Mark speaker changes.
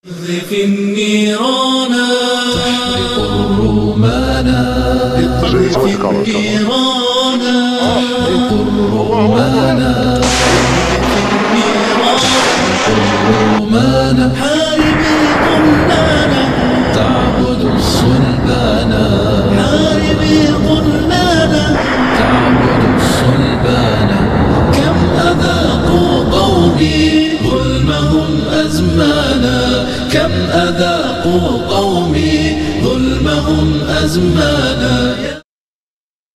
Speaker 1: اقذف النيران
Speaker 2: تحرق الرومان
Speaker 1: اقذف النيران
Speaker 2: تحرق الرومان
Speaker 1: حارب الظلال
Speaker 2: تعبد الصلبان
Speaker 1: حارب الظلال
Speaker 2: تعبد الصلبان
Speaker 1: كم أذاقوا قومي ظلمهم أزمانا كم أذاقوا قومي ظلمهم أزمانا